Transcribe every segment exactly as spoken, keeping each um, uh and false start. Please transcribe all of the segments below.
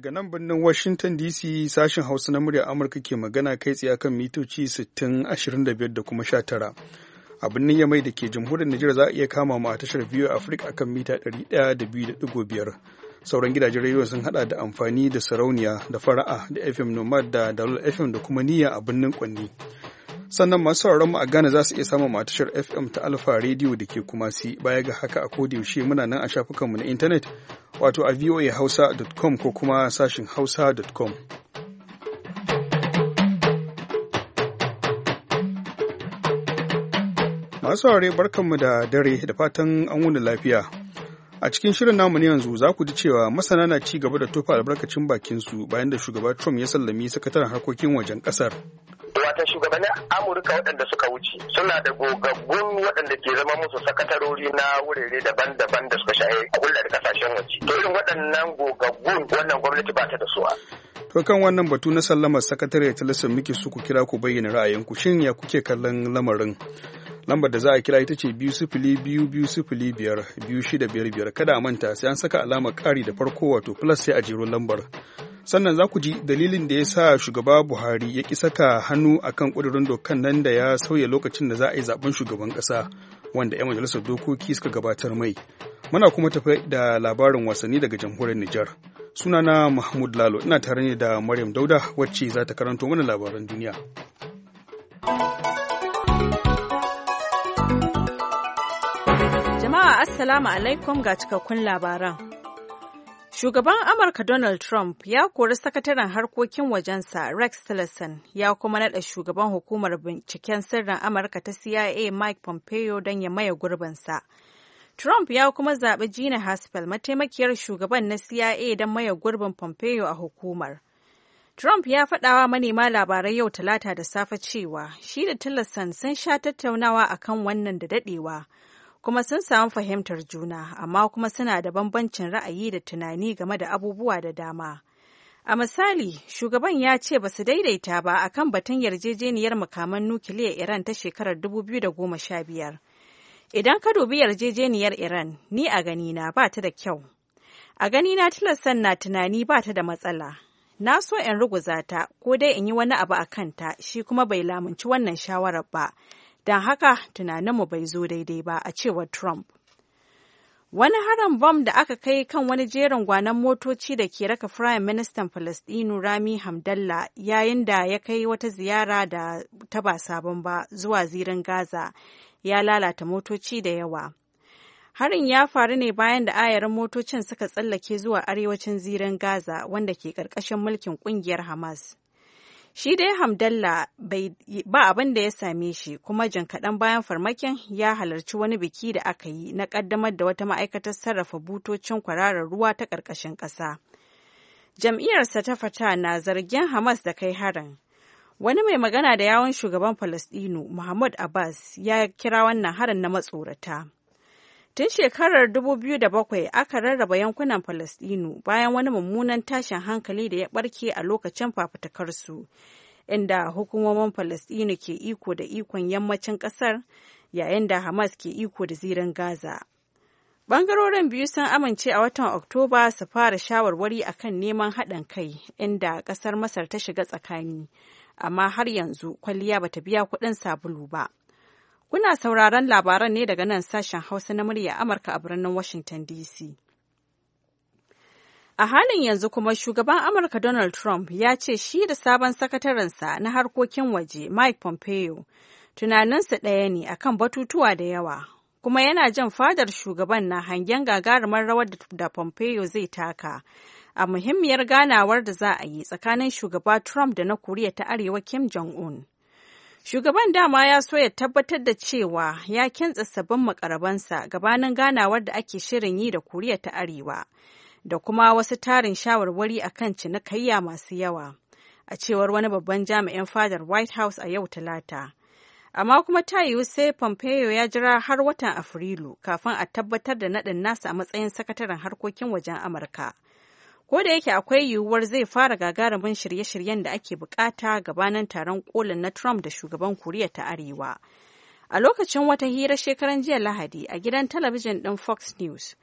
Daga nan birnin Washington D C sashen Hausa na muryar Amurka ke magana kai tsaye kan mitoci sittin, ashirin da biyar da kuma sha tara. A birnin Yamai da ke jamhuriyar Nijar za a iya kama mu a tashar V O A Africa akan mita ɗari ɗaya da biyu da ɗigo biyar. Sauran gidajen rediyo sun hada da amfani da sarauniya da fara'a da F M Nomad da Dalol F M da kuma niyya a birnin Kwanni. Sannan masu sauraron mu a Ghana za su iya samun mu a tashar F M ta Alpha Radio da ke Kumasi. Baya ga haka a koda yaushe muna nan a shafukanmu na intanet wato a voa hausa dot com ko kuma sashin hausa dot com. Masu saurare barkanmu da dare da fatan an wuni lafiya. A cikin shirin namu ne yanzu za ku ji cewa masana na ci gaba da tofa albarkacin bakinsu bayan da shugaba Trump ya sallami sakataren harkokin wajen ƙasar. Wata shugabannin Amurka waɗanda suka wuce suna da gogaggun waɗanda ke zama musu sakatarori na wurare daban-daban da suka shahe hulɗa da kasashen waje. To irin waɗannan gogaggun wannan gwamnati ba ta da su. To kan wannan batu na sallamar sakatare Tillerson muke su ku kira ku bayyana ra'ayinku, shin ya kuke kallon lamarin? Lambar da za a kira ita ce biyu sifili biyu biyu sifili biyar biyu shida biyar biyar. Kada a manta sai an saka alamar ƙari da farko wato plus sai a jero lambar. Sannan za ku ji dalilin da ya sa shugaba Buhari ya ƙi saka hannu a kan ƙudurin dokan nan da ya sauya lokacin da za a yi zaben shugaban ƙasa wanda 'yan majalisar dokoki suka gabatar mai. Muna kuma tafi da labarin wasanni daga jamhuriyar Nijar. Sunana Mahmud Lalo, ina tare ne da Maryam Dauda wacce za ta karanto mana labaran duniya. Jama'a Assalamu alaikum ga cikakkun labaran. Shugaban Amurka Donald Trump ya kori sakataren harkokin wajensa Rex Tillerson ya kuma naɗa shugaban hukumar binciken sirrin Amurka ta C I A Mike Pompeo don ya maye gurbinsa. Trump ya kuma zaɓi Gina Haspel mataimakiyar shugaban na C I A don maye gurbin Pompeo a hukumar. Trump ya faɗawa manema labarai yau Talata da safe cewa shi da Tillerson sun sha tattaunawa akan wannan da daɗewa. kuma sun samu fahimtar juna, amma kuma suna da bambancin ra'ayi da tunani game da abubuwa da dama. A misali, shugaban ya ce ba su daidaita ba a kan batun yarjejeniyar makaman nukiliyar Iran ta shekarar dubu biyu da goma sha biyar. Idan ka dubi yarjejeniyar Iran, ni a ganina ba ta da kyau. A ganina Tillerson na tunani ba ta da matsala. Na so in ruguza ta, ko dai in yi wani abu a kanta, shi kuma bai lamunci wannan shawarar ba. Don haka tunaninmu bai zo daidai ba, a cewar Trump. Wani harin bom da aka kai kan wani jerin gwanon motoci da ke raka Firayim Ministan Falasɗinu Rami Hamdallah yayin da ya kai wata ziyara da ta ba sabon ba zuwa zirin Gaza ya lalata motoci da yawa. Harin ya faru ne bayan da ayarin motocin suka tsallake zuwa arewacin zirin Gaza wanda ke ƙarƙashin mulkin ƙungiyar Hamas. Shi dai Hamdallah ba abin da ya same shi, kuma jin kaɗan bayan farmakin ya halarci wani biki da aka yi na ƙaddamar da wata ma'aikatar sarrafa butocin kwararar ruwa ta ƙarƙashin ƙasa. Jam'iyyarsa ta Fatah na zargin Hamas da kai harin. Wani mai magana da yawun shugaban Falasɗinu, Mahmud Abbas, ya kira wannan harin na matsorata. Tun shekarar dubu biyu da bakwai aka rarraba yankunan Falasɗinu bayan wani mummunan tashin hankali da ya ɓarke a lokacin fafutukarsu, inda hukumomin Falasɗinu ke iko da ikon yammacin ƙasar yayin da Hamas ke iko da zirin Gaza. Ɓangarorin biyu sun amince a watan Oktoba su fara shawarwari akan neman haɗin kai, inda ƙasar Masar ta shiga tsakani, amma har yanzu kwalliya bata biya kuɗin sabulu ba. Kuna sauraron labaran ne daga nan sashen Hausa na murya Amurka a birnin Washington D C. A halin yanzu kuma shugaban Amurka Donald Trump ya ce shi da sabon sakatarensa na harkokin waje Mike Pompeo tunaninsu ɗaya ne akan batutuwa da yawa, kuma yana jan fadar shugaban na hangen gagarumar rawar da Pompeo zai taka a muhimmiyar ganawar da za a yi tsakanin shugaba Trump da na Koriya ta Arewa Kim Jong-un. Shugaban dama ya so ya tabbatar da cewa ya kintsa sabbin makarabansa gabanin ganawar da ake shirin yi da Koriya ta Arewa, da kuma wasu tarin shawarwari akan cinikayya masu yawa, a cewar wani babban jami'in fadar White House a yau Talata. Amma kuma ta yiwu sai Pompeo ya jira har watan Afrilu kafin a tabbatar da naɗin nasa a matsayin sakataren harkokin wajen Amurka. Ko da yake akwai yiwuwar zai fara gagarumin shirye-shiryen da ake bukata gabanin taron kolin na Trump da shugaban Koriya ta Arewa. A lokacin wata hira shekaran jiya Lahadi a gidan talabijin ɗin Fox News,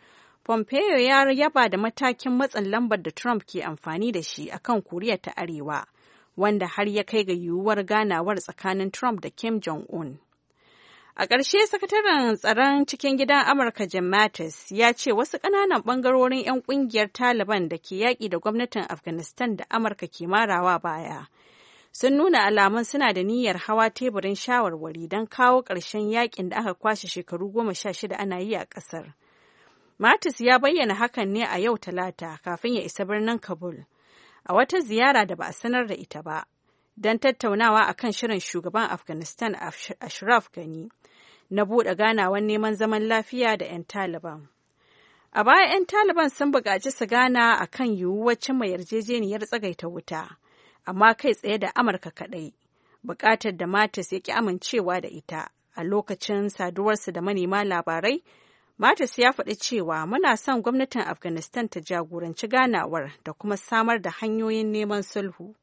Pompeo ya yaba da matakin matsin lambar da Trump ke amfani da shi akan Koriya ta Arewa, wanda har ya kai ga yiwuwar ganawar tsakanin Trump da Kim Jong-un. A ƙarshe, sakataren tsaron cikin gidan Amurka Jim Mattis ya ce wasu ƙananan ɓangarorin 'yan ƙungiyar Taliban da ke yaƙi da gwamnatin Afghanistan da Amurka ke marawa baya sun nuna alamun suna da niyyar hawa teburin shawarwari don kawo ƙarshen yaƙin da aka kwashe shekaru goma sha shida ana yi a ƙasar. Mattis ya bayyana hakan ne a yau Talata kafin ya isa birnin Kabul, a wata ziyara da ba a sanar da ita ba, don tattaunawa a kan shirin shugaban Afghanistan Ashraf Ghani na buɗe ganawar neman zaman lafiya da 'yan Taliban. A baya 'yan Taliban sun buƙaci su gana a kan yiwuwar cimma yarjejeniyar tsagaita wuta, amma kai tsaye da Amurka kaɗai, buƙatar da Mattis ya ƙi amincewa da ita. A lokacin saduwarsa da manema labarai, Mattis ya faɗi cewa muna son gwamnatin Afghanistan ta jagoranci ganawar da kuma samar da hanyoyin neman sulhu.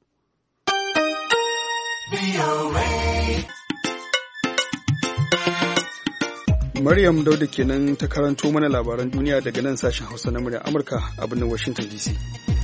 Maryam Dauda kenan ta karanto mana labaran duniya daga nan sashen Hausa na muryar Amurka a birnin Washington D C.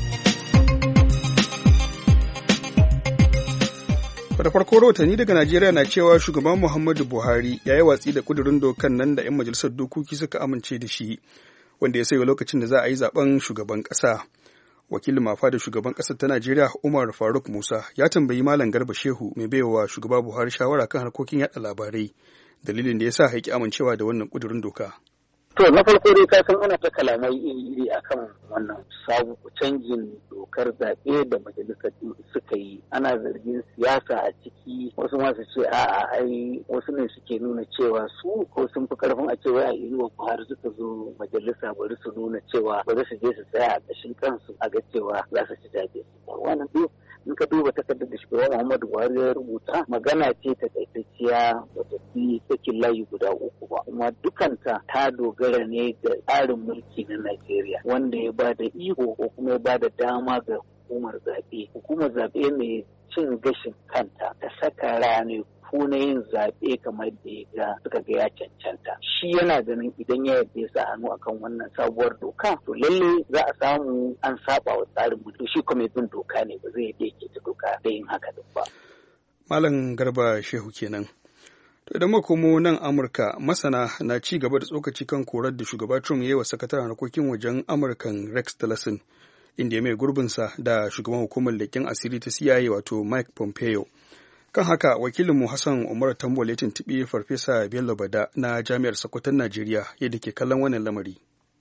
Da farko rahotanni daga Najeriya na cewa shugaban Muhammadu Buhari ya yi watsi da kudurin dokan nan da 'yan majalisar dokoki suka amince da shi, wanda ya sayo lokacin da za a yi zaben shugaban ƙasa. Wakilin mafa da shugaban ƙasar ta Najeriya Umar Faruk Musa ya tambayi Malam Garba Shehu mai baiwa shugaba Buhari shawara kan harkokin yaɗa labarai dalilin da ya sa haƙi amincewa da wannan kudurin doka. To na farko dai ka san ana ta kalamai iri-iri akan wannan sabu canjin dokar zaɓe da majalisar suka yi, ana zargin siyasa a ciki, wasu masu ce a'a ai wasu ne suke nuna cewa su ko sun fi karfin a cewa a inuwa Buhari suka zo majalisa bari su nuna cewa bari su je su tsaya a ƙashin kansu a ga cewa za su ci zaɓe. Wannan duk in ka duba takardar da shugaban Muhammadu Buhari ya rubuta magana ce ta takaitacciya wata fi sakin layi guda uku ba, kuma dukanta ta dogara ne ga tsarin mulki na Najeriya wanda ya ba da iko ko kuma ya ba da dama ga hukumar zaɓe. Hukumar zaɓe mai cin gashin kanta ta saka rane ko na yin zaɓe kamar da ya ga suka ga ya cancanta. Shi yana ganin idan ya yarda ya sa hannu akan wannan sabuwar doka to lalle za a samu an saba wa tsarin mulki. Shi kuma bin doka ne ba zai yadda yake ta doka da yin haka duk ba. Malam Garba Shehu kenan. To idan muka komo nan Amurka, masana na ci gaba da tsokaci kan korar da shugaba Trump ya yi wa sakataren harkokin wajen Amurkan Rex Tillerson, inda ya mai gurbinsa da shugaban hukumar leƙen asiri ta C I A wato Mike Pompeo. Kan haka wakilinmu Hassan Umar Tambol ya tuntuɓi Farfesa Bello Bada na Jami'ar Sokoton Najeriya yadda ke kallon wannan lamari.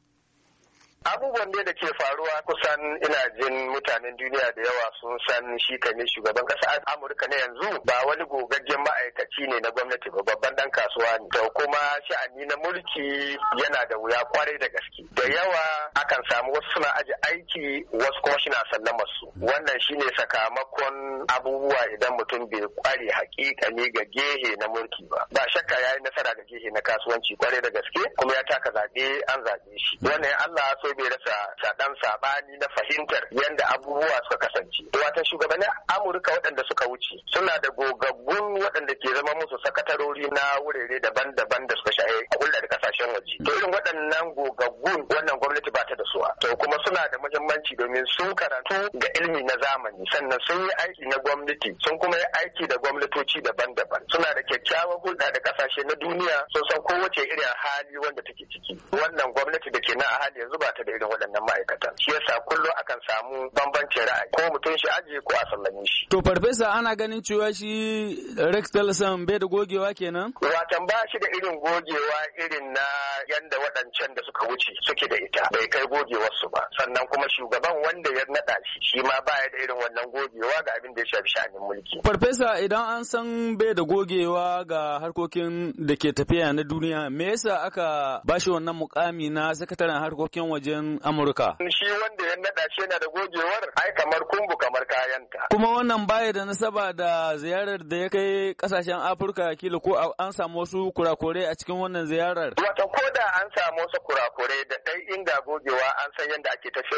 Abubuwan da ke faruwa kusan ina jin mutanen duniya da yawa sun san shi ne shugaban kasa Amurka na yanzu ba wani gogaggen ma'aikaci ne na gwamnati ba, babban dan kasuwa ne. To kuma sha'ani na mulki yana da wuya kwarai da gaske. Da yawa akan samu wasu suna aji aiki wasu kuma suna sallamar su. Wannan shine sakamakon abubuwa idan mutum bai kware hakika ne ga gehe na mulki ba. Ba shakka yayi nasara ga gehe na kasuwanci kwarai da gaske kuma ya taka zabe an zabe shi. Wannan Allah so bai rasa sadan sabani na fahimtar yadda abubuwa suka kasance. Wata shugabannin Amurka waɗanda suka wuce suna da gogaggun waɗanda ke zama musu sakatarori na wurare daban-daban da suka shahe a hulɗa da kasashen waje. To irin waɗannan gogaggun wannan gwamnati ba ta da suwa. To kuma suna da muhimmanci domin sun karatu ga ilimi na zamani, sannan sun yi aiki na gwamnati, sun kuma yi aiki da gwamnatoci daban-daban. Suna da kyakkyawan hulɗa da kasashe na duniya, sun san kowace irin hali wanda take ciki. Wannan gwamnati da ke nan a hali yanzu ba ta da irin waɗannan ma'aikatan. Shi yasa kullum akan samu bambancin ra'ayi, ko mutum shi ajiye ko a sallame shi. To farfesa, ana ganin cewa shi Rex Tillerson bai da gogewa kenan? Watan ba shi da irin gogewa irin na yanda waɗancan da suka wuce suke da ita, bai kai gogewarsu ba. Sannan kuma shugaban wanda ya naɗa shi shi ma baya da irin wannan gogewa ga abin da ya shafi sha'anin mulki. Farfesa, idan an san bai da gogewa ga harkokin da ke tafiya na duniya, me yasa aka bashi wannan mukami na sakataren harkokin wajen Amurka? Shi wanda ya naɗa shi yana da gogewar ai kamar kumbu kamar kayanta. Kuma wannan baya da nasaba da ziyarar da ya kai kasashen Afirka, kila ko an samu wasu kurakurai a cikin wannan ziyarar? Wata ko da an samu wasu kurakurai da ɗai inda gogewa an san yadda ake tafiyar da waɗannan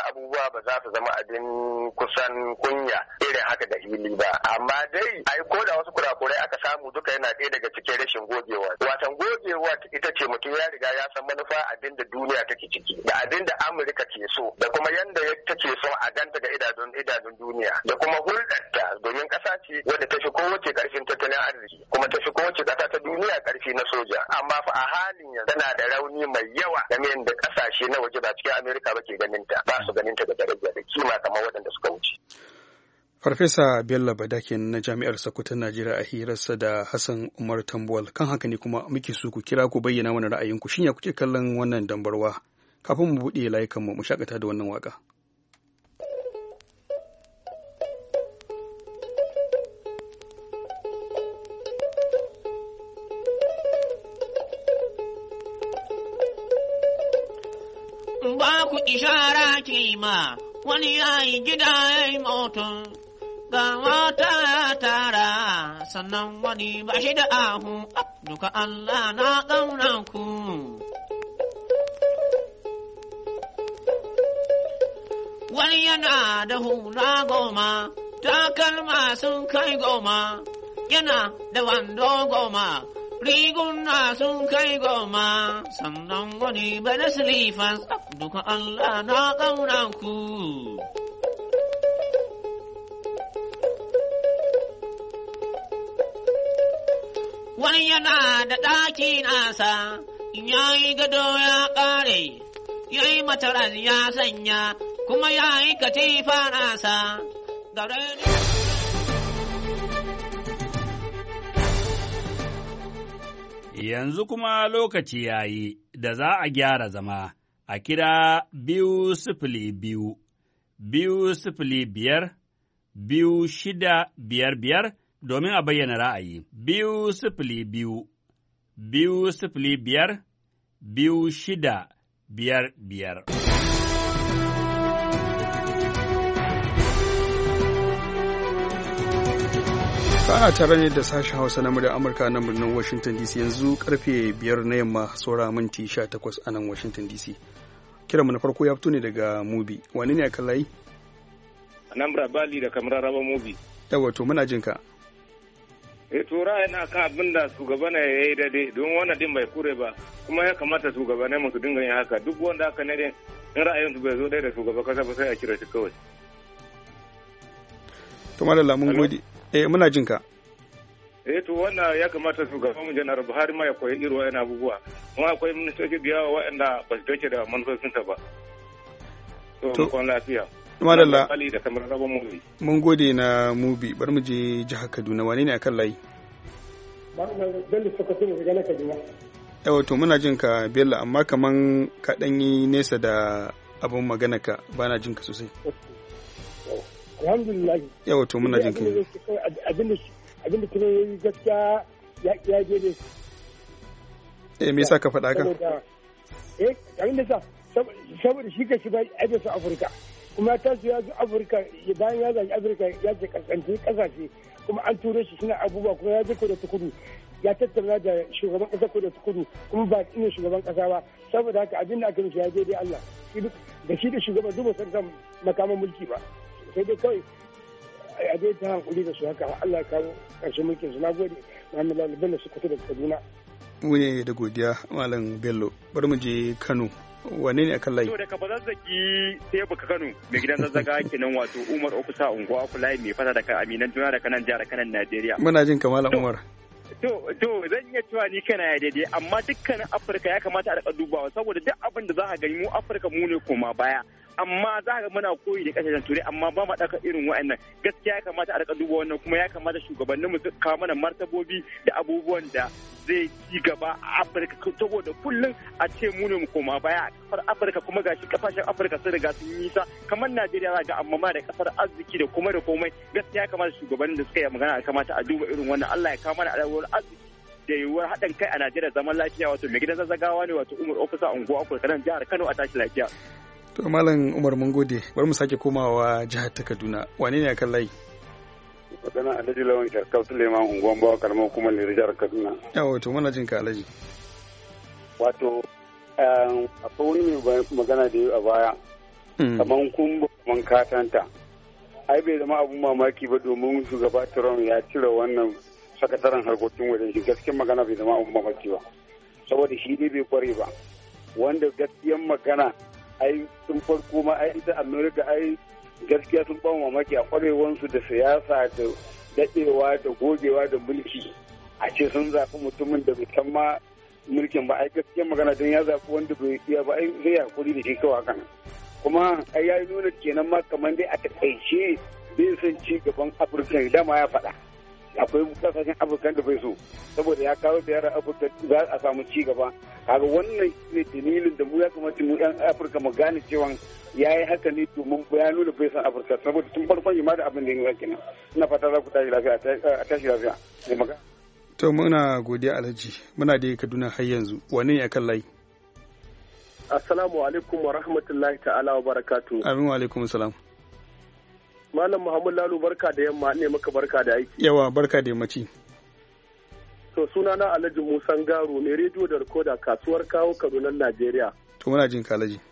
abubuwa ba za su zama abin kusan kunya irin haka da hili ba. Amma dai ai ko da wasu kurakurai aka samu duka yana ɗaya daga cikin rashin gogewa. Watan gogewa ita ce mutum ya riga ya san manufa abin da duniya take ciki da abin da Amurka ke so da kuma yanda take so a ganta ga idanun idanun duniya da kuma hulɗarta domin ƙasa ce wadda ta fi kowace ƙarfin tattalin arziki kuma ta fi kowace ƙasa ta duniya ƙarfi na soja. Amma fa a halin yanzu tana da rauni mai yawa game da ƙasashe na waje ba cikin Amerika ba ke ganin ta ba su ganin ta da daraja da kima kamar waɗanda suka wuce. Farfesa Bello Badakin na Jami'ar Sokoto Najeriya a hirarsa da Hassan Umar Tambuwal. Kan haka ne kuma muke so ku kira ku bayyana mana ra'ayinku. Shin ya kuke kallon wannan dambarwa? Kafin mu buɗe layukanmu mu shakata da wannan waka. Ba ku ishara kima wani yayi gida yayi moto. Ga mata ya tara, sannan wani ba shi da ahu, duka Allah na ƙauna ku. Wani yana da hula goma, takalma sun kai goma, yana da wando goma, riguna sun kai goma, sannan wani ba da silifas, duka Allah na ƙauna ku. Wani yana da ɗaki nasa, ya yi gado ya ƙare, ya yi mataras ya sanya, kuma ya yi katifa nasa, gare ni. Yanzu kuma lokaci ya yi da za a gyara zama, a kira biyu sifili biyu, biyu sifili biyar, biyu shida biyar biyar, domin a bayyana ra'ayi. Biyu sifili biyu, biyu sifili biyar, biyu shida biyar biyar. Kana tare ne da sashen Hausa na muryar Amurka na birnin Washington D C yanzu karfe biyar na yamma saura minti sha takwas a nan Washington D C. Kiranmu na farko ya fito ne daga Mubi. Wani ne a kan layi? Anambra Bali da kamar Raba Mubi. Yawa to muna jin ka. Eh to ra'ayina kan abin da shugabana ya yi daidai don wannan din bai kure ba kuma ya kamata shugabanai mu su dinga yin haka duk wanda aka ne in ra'ayin su bai zo da shugaba kasa ba sai a kira shi kawai. To malalla mun gode. Eh muna jin ka. Eh to wannan ya kamata shugaban mu Janar Buhari ma ya koyi irin wannan abubuwa. Kuma akwai ministoci da yawa waɗanda ba su dace da manufofinsa ba. To mun lafiya. Madalla. Da kamar Raba Mubi. Mun gode na Mubi. Bar mu je jihar Kaduna. Wane ne akan layi? Bello Sokoto ne daga Kaduna. Yawa to muna jin ka Bello amma kaman ka dan yi nesa da abun magana ka bana jin ka sosai. Alhamdulillah. Yawa to muna jin ka. Abinda abinda kuma yayi gaskiya ya ya je ne. Eh me yasa ka faɗa ka? Eh abinda sa saboda shi ka shi ba a su Afirka. Kuma ta su ya zo Afirka bayan ya zaki Afirka ya ce kasance kasashe kuma an turo shi suna abubuwa kuma ya je ko da kudu ya tattauna da shugaban kasa ko da kudu kuma ba ina shugaban kasa ba saboda haka abin da aka mishi ya je dai Allah da shi da shugaban duk ba san makaman mulki ba sai dai kawai a dai ta hankuli da su haka Allah ya kawo ƙarshen mulkin su nagode Muhammad Lawal Bello su kuta da Kaduna mu ne da godiya Malam Bello bari mu je Kano wane ne akan layi? To daga bazazzaki sai baka Kano mai gidan zazzaga kenan wato Umar Okusa unguwa Fulai mai fata daga Aminan Juna da kanan jihar kanan Najeriya. Muna jin kamala Umar. To to zan iya cewa ni kana ya daidai amma dukkanin Afirka ya kamata a rika dubawa saboda duk abin da za ka gani mu Afirka mu ne koma baya. Amma za ka muna koyi da kasashen turai amma ba mu ɗaka irin wa'annan gaskiya ya kamata a rika duba wannan kuma ya kamata shugabannin mu su kawo mana martabobi da abubuwan da zai ci gaba a Afirka saboda kullum a ce mu ne mu koma baya a kasar Afirka kuma gashi kasashen Afirka sun riga sun yi nisa kamar Najeriya za ga amma ma da kasar arziki da kuma da komai gaskiya ya kamata shugabannin da suka yi magana ya kamata a duba irin wannan Allah ya kawo mana alawar arziki da yiwuwar haɗin kai a Najeriya zaman lafiya wato mai gidan zazzagawa ne wato Umar Ofisa unguwa Afirka nan jihar Kano a tashi lafiya. To Malam Umar mun gode bari mu sake komawa jihar ta Kaduna wane ne akan layi? Magana Alhaji Lawan Shakau Suleiman unguwan Bawa karamar hukumar jihar Kaduna. Yawa to muna jin ka Alhaji. Wato akwai wani mai magana da yi a baya kaman kumba kaman katanta. Ai bai zama abun mamaki ba domin shugaba Trump ya cire wannan sakataren harkokin wajen shi gaskiyar magana bai zama abun mamaki ba. Saboda shi dai bai kware ba. Wanda gaskiyar magana ai sun farko ma ai ita Amerika ai gaskiya sun ba mamaki a kwarewansu da siyasa da daɗewa da gogewa da mulki. A ce sun zaɓi mutumin da bai san ma mulkin ba ai gaskiyar magana don ya zaɓi wanda bai iya ba ai zai hakuri da shi kawai hakan. Kuma ai ya nuna kenan ma kamar dai a takaice bai son ci gaban Afirka dama ya faɗa. Akwai kasashen Afirka da bai so saboda ya kawo da yaran Afirka za a samu ci gaba. Kaga wannan ne dalilin da mu ya kamata mu yan Afirka mu gane cewa ya yi haka ne domin ya nuna bai san Afirka saboda tun farkon yi ma da abin da ya kenan. Ina fata za ku tashi lafiya a tashi lafiya. Sai magana. To muna godiya Alhaji muna da Kaduna har yanzu wane ne akan layi? Assalamu alaikum wa rahmatullahi ta'ala wa barakatu. Amin wa alaikum salam. Malam Muhammad Lalu barka da yamma ne maka barka da aiki. Yawa barka da yammaci. To suna na Alhaji Musa Garo mai rediyo da rikoda kasuwar kawo Kaduna Najeriya. To muna jin ka Alhaji.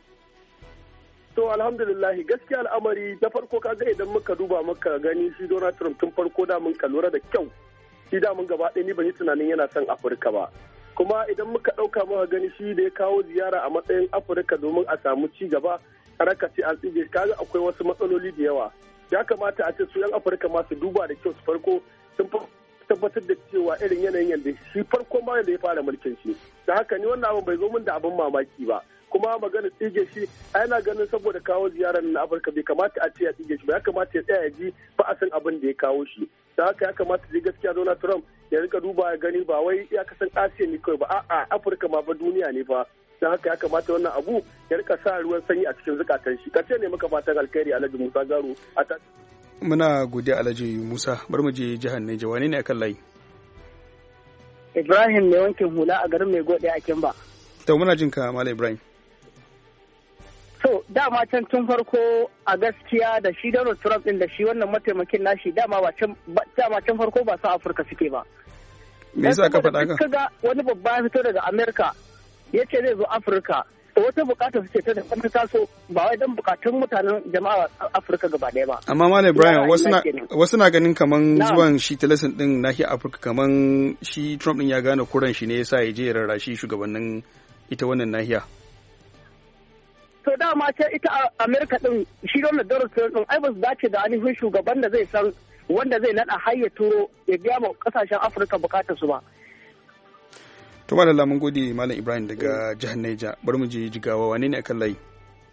To alhamdulillah gaskiya al'amari da farko kaga idan muka duba muka gani shi Donald Trump tun farko da mun lura da kyau. Shi da mun gaba ɗaya ni ban yi tunanin yana son Afirka ba. Kuma idan muka ɗauka muka gani shi da ya kawo ziyara a matsayin Afirka domin a samu ci gaba karaka ce an tsige kaga akwai wasu matsaloli da yawa. Ya kamata a ce su yan Afirka ma su duba da kyau su farko sun tabbatar da cewa irin yanayin yadda shi farko ma da ya fara mulkin shi. Da haka ni wannan abin bai zo min da abin mamaki ba. Kuma magana tsige shi a yana ganin saboda kawo ziyarar na Afirka bai kamata a ce ya tsige shi ba ya kamata ya tsaya ya ji ba a san abin da ya kawo shi. Da haka ya kamata ji gaskiya Donald Trump ya rika duba ya gani ba wai ya kasan Asiya ne kawai ba a'a Afirka ma ba duniya ne fa. Da haka ya kamata wannan abu ya rika sa ruwan sanyi a cikin zukatan shi. Kace ne muka fatan alkhairi Alhaji Musa Garu a ta Muna godiya Alhaji Musa bar mu je jihar Niger wane ne akan layi? Ibrahim mai wankin hula a garin mai gode a Kimba. To muna jin ka Malam Ibrahim. So dama can tun farko a gaskiya da shi Donald Trump din da shi wannan mataimakin nashi dama ba can dama can farko ba su Afirka suke ba. Me yasa ka faɗa ka? Kaga wani babba ya fito daga Amerika yace zai zo Afirka. To wata bukata suke ta da ta taso ba wai dan bukatun mutanen jama'a Afirka gaba ɗaya ba. Amma Malam Ibrahim wasu na wasu na ganin kaman zuwan shi Tillerson din nahiyar Afirka kaman shi Trump din ya gane kuran shi ne yasa ya je ya rarrashi shugabannin ita wannan nahiya. To dama ce ita Amerika din shi Donald Trump din ai ba su dace da ainihin shugaban da zai san wanda zai nada har ya turo ya biya ma kasashen Afirka bukatar su ba. To malalla mun gode Malam Ibrahim daga jihar Niger bari mu je Jigawa wane ne akan layi?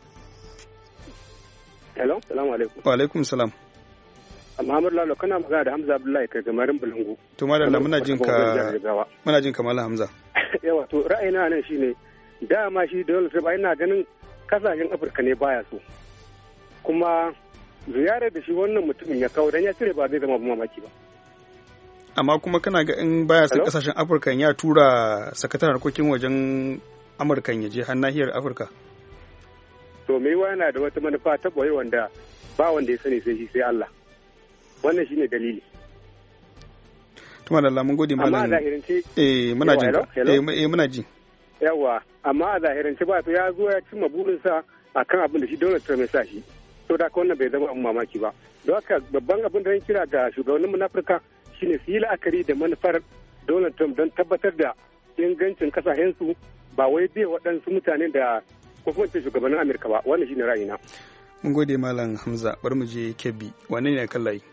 Hello, salamu alaikum. Wa alaikum salam. Muhammad Lalo kana magana da Hamza Abdullahi kai gamarin Bulungu. To malalla muna jin ka muna jin ka Malam Hamza. Yawa to ra'ayina nan shine dama shi Donald Trump ina ganin kasashen Afirka ne baya so. Kuma ziyarar da shi wannan mutumin ya kawo dan ya cire ba zai zama mamaki ba. Amma kuma kana ga in baya son kasashen Afirka ya tura sakataren harkokin wajen Amurka ya je har nahiyar Afirka. To me yiwa yana da wata manufa ta boye wanda ba wanda ya sani sai shi sai Allah. Wannan shine dalili. Tuma da Allah mun gode malam. Amma a zahirinci eh muna jin eh eh muna ji. Yawa amma a zahirinci ba to ya zo ya cimma burinsa akan abin da shi Donald Trump ya sa shi. To da ka wannan bai zama abin mamaki ba. Don haka babban abin da zan kira ga shugabanninmu na Afirka shine su yi la'akari da manufar Donald Trump don tabbatar da ingancin kasashensu ba wai bai waɗansu mutane da ko kuma ce shugabannin Amurka ba wannan shine ra'ayina. Mun gode Malam Hamza bar mu je Kebbi wane ne kan layi?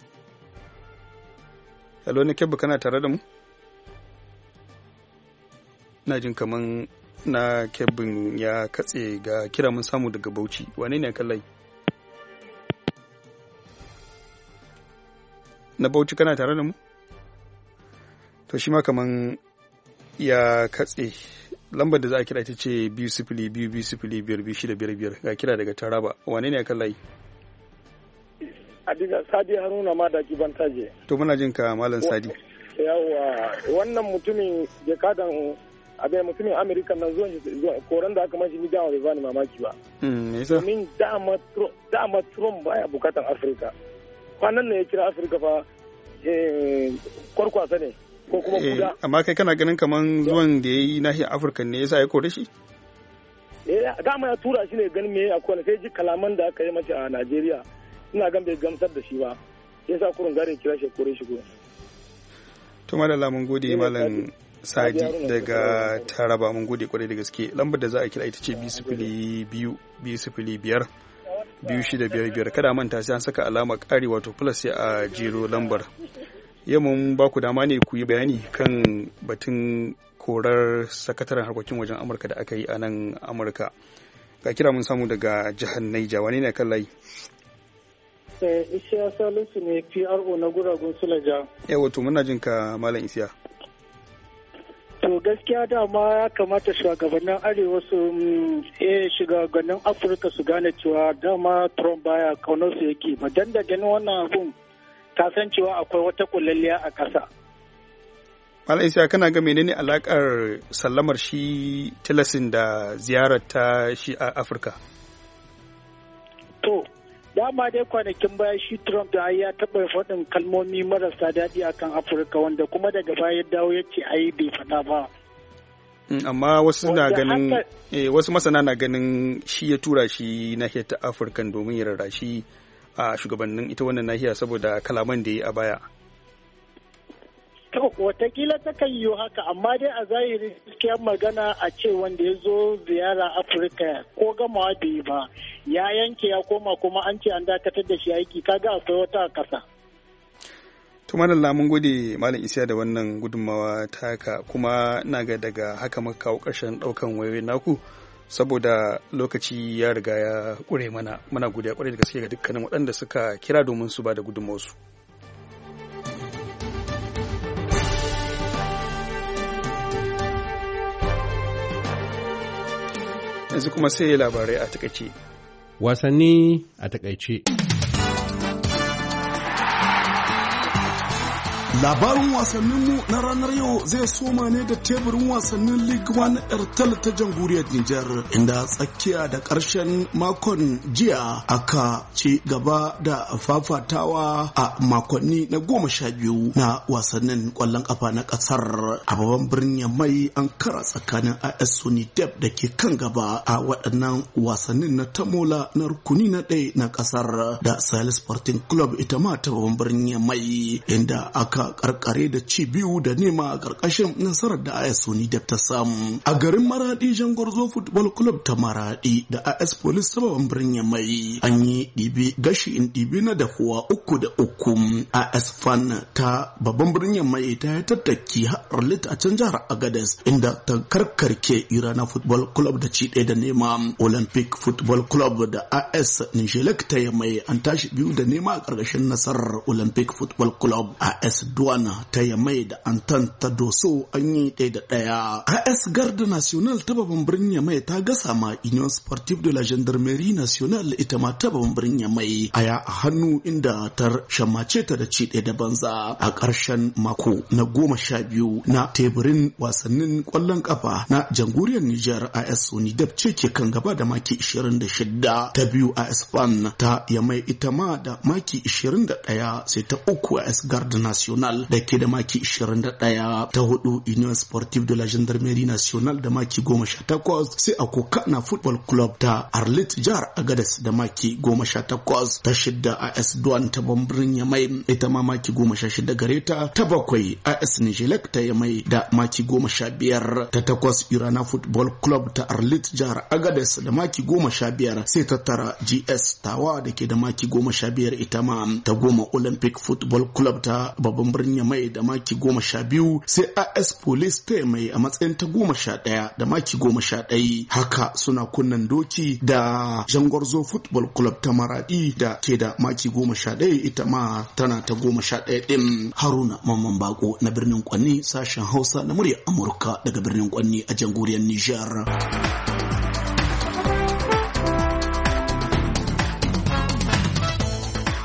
Hello ne Kebbi kana tare da mu? Ina jin kaman na Kebbin ya katse ga kira mun samu daga Bauchi wane ne kan layi? Na Bauchi kana tare da mu? To shi ma kaman ya katse lambar da za a kira ita ce biyu sifili biyu biyu sifili biyar biyu shida biyar biyar ga kira daga Taraba wane ne kan layi? Adiga Sadi Haruna ma da kiban taje. To muna jin ka Malam Sadi. Yawa wannan mutumin jakadan abin mutumin Amerika nan zuwan koran da aka mashi ni dama bai bani mamaki ba. Domin dama Trump baya bukatan Afirka. Kwanan ne ya kira Afirka fa kwarkwasa ne ko kuma kuda. Amma kai kana ganin kaman zuwan da ya yi nahiyar Afirka ne yasa ya kore shi? eh dama ya tura shi ne ganin me akwai sai ji kalaman da aka yi mace a Najeriya ina gan bai gamsar da shi ba yasa kurun gare kira shi kore shi go to madalla mun gode malam Sadi daga Taraba, mun gode kwarai da gaske. Lambar da za a kira ita ce biyu biyu biyu sifili biyar biyu shida biyar biyar. Kada manta sai an saka alama ƙari wato plus sai a jero lambar. Yau mun ba ku dama ne ku yi bayani kan batun korar sakataren harkokin wajen Amurka da aka yi a nan Amurka. Ga kira mun samu daga jihar Naija, wani ne kan layi? Isiya Salisu ne P R O na Guragun Sulaja. Yawa to muna jin ka Malam Isiya. To gaskiya dama ya kamata shugabannin arewa su eh shugabannin Afirka su gane cewa dama Trump baya kaunar su yake ba dan da ganin wannan abun ka san cewa akwai wata kullalliya a ƙasa. Malam Isa kana ga menene alakar sallamar shi Tillerson da ziyarar ta shi a Afirka? To dama dai kwanakin baya shi Trump da ya taɓa faɗin kalmomi marasa daɗi akan Afirka wanda kuma daga baya ya dawo ya ce ai bai faɗa ba. Amma wasu na ganin eh, wasu masana na ganin shi ya tura shi nahiyar ta Afirka domin ya rarrashi a shugabannin ita wannan nahiya saboda kalaman da ya yi a baya. To watakila ta kan yiwu haka amma dai a zahiri gaskiyar magana a ce wanda ya zo ziyara Afirka ko gamawa bai yi ba ya yanke ya koma kuma an ce an dakatar da shi aiki kaga akwai wata a kasa. To madalla mun gode Malam Isiya da wannan gudunmawa ta haka kuma na ga daga haka muka kawo ƙarshen ɗaukan wayoyin naku saboda lokaci ya riga ya ƙure mana muna godiya ƙwarai da gaske ga dukkanin waɗanda suka kira domin su ba da gudunmawarsu. Yanzu kuma sai labarai a takaice. Wasanni a takaice. Labarin wasanninmu na ranar yau zai soma ne da teburin wasannin League One Airtel ta jamhuriyar Nijar, inda tsakiya da ƙarshen makon jiya aka ci gaba da fafatawa a makonni na goma sha biyu na wasannin ƙwallon ƙafa na ƙasar. A babban birnin mai an kara tsakanin A S Sonidep da ke kan gaba a waɗannan wasannin na tamola na rukuni na ɗaya na ƙasar da Sahel Sporting Club ita ma ta babban birnin mai, inda aka karkare da ci biyu da nema a karkashin nasarar da A S Sonidep ta samu. A garin Maradi Jangwarzo Football Club ta Maradi da A S Police ta babban birnin mai an yi ɗibi gashi in ɗibi na dahuwa uku da uku. A S Fan ta babban birnin mai ta yi tattaki Harlit a can jihar Agadez inda ta karkarke Irana Football Club da ci ɗaya da nema. Olympic Football Club da A S Nijelek ta yi mai an tashi biyu da nema a karkashin nasarar Olympic Football Club. A S Duwana ta Yamai da Antan ta Doso an yi ɗaya da ɗaya. A S Garde National ta babban birnin Yamai ta gasa ma Union Sportive de la Gendarmerie Nationale ita ma ta babban birnin Yamai aya a hannu inda ta shammace ta da ci ɗaya da banza a ƙarshen mako na goma sha biyu na teburin wasannin ƙwallon ƙafa na jamhuriyar Nijar. A S Sonidep ce ke kan gaba da maki ishirin da shida, ta biyu A S Fan ta Yamai ita ma da maki ishirin da ɗaya, sai ta uku A S Garde National da ke da maki ishirin da ɗaya, ta hudu Union Sportive de la Gendarmerie Nationale da maki goma sha takwas, sai Akokana Football Club ta Arlit jihar Agadez da maki goma sha takwas, ta shidda A S Duan ta Bambirin Yamai ita ma maki goma sha shida gare ta, ta bakwai A S Nijelek ta Yamai da maki goma sha biyar, ta takwas Irana Football Club ta Arlit jihar Agadez da maki goma sha biyar, sai ta tara G S Tawa da ke da maki goma sha biyar ita ma, ta goma Olympic Football Club ta babban birnin mai da maki goma sha biyu, sai A S Police ta mai a matsayin ta goma sha ɗaya da maki goma sha ɗaya. Haka suna kunnan doki da Jangwarzo Football Club ta Maradi da ke da maki goma sha ɗaya ita ma tana ta goma sha ɗaya ɗin. Haruna Mamman Bako na birnin Kwanni, sashen Hausa na muryar Amurka daga birnin Kwanni a jamhuriyar Nijar.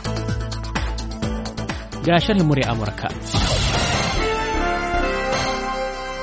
Ga sharhin murya Amurka.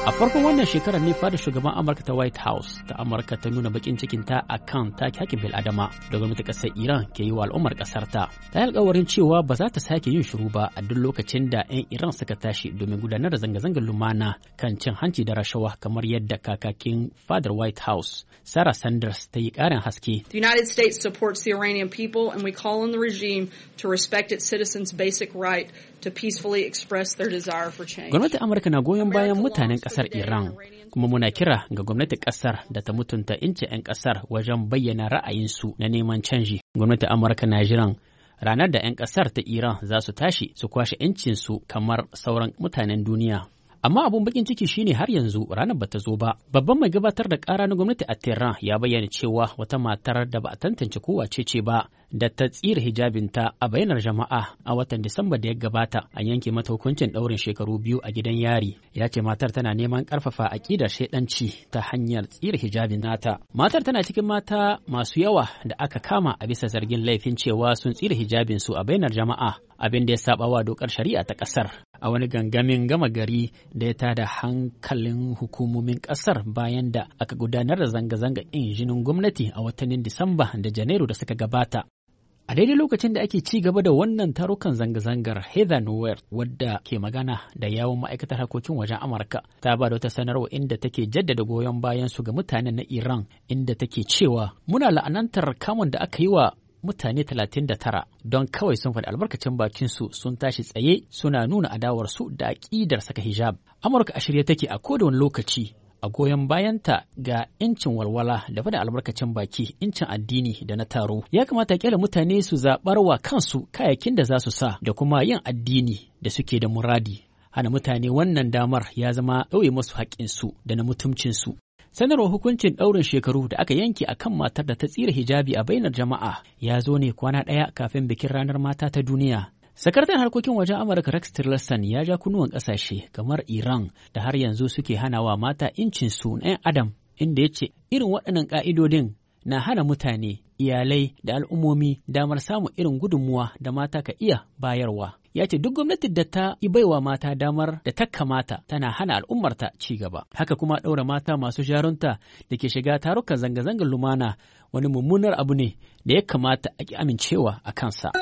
A farkon wannan shekarar ne fada shugaban Amurka ta White House ta Amurka ta nuna bakin cikinta a kan take hakin bil'adama da gwamnatin ƙasar Iran ke yi wa al'ummar ƙasar ta. Ta yi alƙawarin cewa ba za ta sake yin shiru ba a duk lokacin da 'yan Iran suka tashi domin gudanar da zanga-zangar lumana kan cin hanci da rashawa kamar yadda kakakin fadar White House Sarah Sanders ta yi ƙarin haske. The United States supports the Iranian people and we call on the regime to respect its citizens' basic right to peacefully express their desire for change. Gwamnatin Amurka na goyon bayan mutanen ƙasar Iran, kuma muna kira ga gwamnatin ƙasar da ta mutunta incin 'yan ƙasar wajen bayyana ra'ayinsu na neman canji. Gwamnatin Amurka na jiran ranar da 'yan ƙasar ta Iran za su tashi su kwashe 'yancinsu kamar sauran mutanen duniya. Amma abun bakin ciki shine har yanzu ranar bata zo ba. Babban mai gabatar da ƙara na gwamnati a Tehran ya bayyana cewa wata matar da ba a tantance ko wace ce ba da ta tsira hijabinta a bainar jama'a a watan Disamba da ya gabata an yanke mata hukuncin ɗaurin shekaru biyu a gidan yari. Ya ce matar tana neman ƙarfafa aƙidar shaidanci ta hanyar tsira hijabin nata. Matar tana cikin mata masu yawa da aka kama a bisa zargin laifin cewa sun tsira hijabinsu a bainar jama'a, abin da ya saba wa dokar shari'a ta ƙasar. A wani gangamin gama gari da ya tada hankalin hukumomin ƙasar bayan da aka gudanar da zanga-zanga injinin gwamnati a watannin Disamba da Janairu da suka gabata. A daidai lokacin da ake ci gaba da wannan tarukan zanga-zangar, Heather Nauert, wadda ke magana da yawon ma'aikatar harkokin wajen Amurka, ta ba da wata sanarwa inda take jaddada goyon bayan su ga mutanen na Iran, inda take cewa muna la'anantar kamun da aka yi wa mutane talatin da tara don kawai sun faɗi albarkacin bakinsu sun tashi tsaye suna nuna adawarsu da aƙidar saka hijab. Amurka a shirye take a kowane lokaci a goyon bayanta ga incin walwala da faɗin albarkacin baki, incin addini da na taro. Ya kamata kyala mutane su zaɓar wa kansu kayayyakin da za su sa da kuma yin addini da suke da muradi. Hana mutane wannan damar ya zama ɗauye musu haƙƙinsu da na mutuncinsu. Sanarwar hukuncin ɗaurin shekaru da aka yanke a kan matar da ta tsira hijabi a bainar jama'a ya zo ne kwana ɗaya kafin bikin ranar mata ta duniya. Sakataren harkokin wajen Amurka Rex Tillerson ya ja kunnuwan ƙasashe kamar Iran da har yanzu suke hanawa mata incinsu na 'yan adam, inda ya ce irin waɗannan ƙa'idodin na hana mutane, iyalai da al'ummomi damar samun irin gudunmuwa da mata ka iya bayarwa. Ya ce duk gwamnatin da ta yi baiwa mata damar da ta kamata tana hana al'ummarta ci gaba. Haka kuma ɗaura mata masu jarunta da ke shiga tarukan zanga-zangar lumana wani mummunar abu ne da ya kamata a ki amincewa a kansa.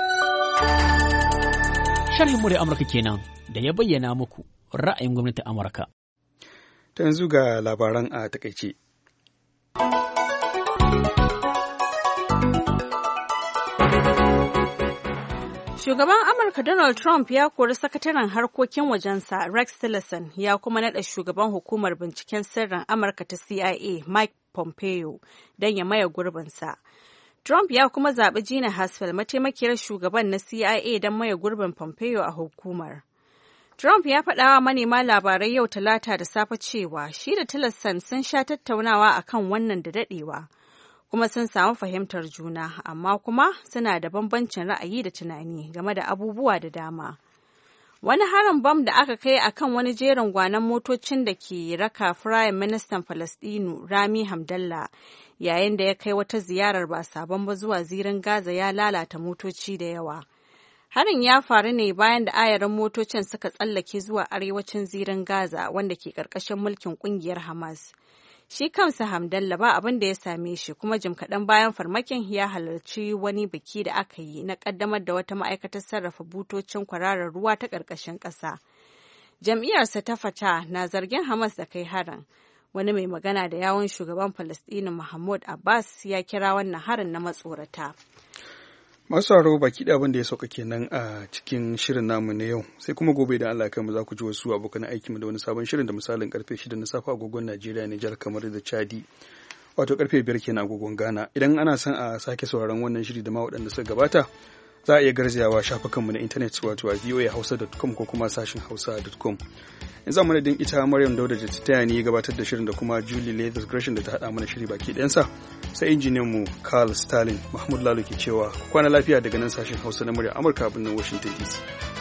Sharhin murya Amurka kenan da ya bayyana muku ra'ayin gwamnatin Amurka. Ta yanzu ga labaran a takaice. Shugaban Amurka Donald Trump ya kori sakataren harkokin wajensa Rex Tillerson ya kuma naɗa shugaban hukumar binciken sirrin Amurka ta C I A Mike Pompeo don ya maye gurbinsa. Trump ya kuma zaɓi Gina Haspel mataimakiyar shugaban na C I A don maye gurbin Pompeo a hukumar. Trump ya faɗa wa manema labarai yau Talata da safe cewa shi da Tillerson sun sha tattaunawa akan wannan da daɗewa. Kuma sun samu fahimtar juna, amma kuma suna da bambancin ra'ayi da tunani game da abubuwa da dama. Wani harin bam da aka kai akan wani jerin gwanon motocin da ke raka Firayim Ministan Falasɗinu Rami Hamdallah yayin da ya kai wata ziyarar ba sabon ba zuwa zirin Gaza ya lalata motoci da yawa. Harin ya faru ne bayan da ayarin motocin suka tsallake zuwa arewacin zirin Gaza wanda ke ƙarƙashin mulkin ƙungiyar Hamas. Shi kansa Hamdallah ba abin da ya same shi, kuma jim kaɗan bayan farmakin ya halarci wani biki da aka yi na ƙaddamar da wata ma'aikatar sarrafa butocin kwararar ruwa ta ƙarƙashin ƙasa. Jam'iyyarsa ta Fatah na zargin Hamas da kai harin. Wani mai magana da yawun shugaban Falasɗinu Mahmud Abbas ya kira wannan harin na matsorata. Masu haro baki da abin da ya sauka kenan a cikin shirin namu na yau, sai kuma gobe da Allah kai mu za ku ji wasu abokan aikinmu da wani sabon shirin da misalin karfe shida na safe agogon Najeriya, Nijar, kamar da Chadi, wato karfe biyar kenan agogon Ghana. Idan ana son a sake sauraron wannan shiri da ma waɗanda suka gabata, za a iya garzayawa shafukanmu na intanet wato a voa hausa dot com ko kuma sashin hausa dot com. Yanzu mu da ita Maryam Dauda da ta taya ni gabatar da shirin da kuma Julie Leathers Gresham da ta haɗa mana shiri baki ɗayansa, sai injiniyan mu Carl Stalin. Mahmud Lalo ke cewa kwana lafiya daga nan sashin Hausa na murya Amurka a birnin Washington D C.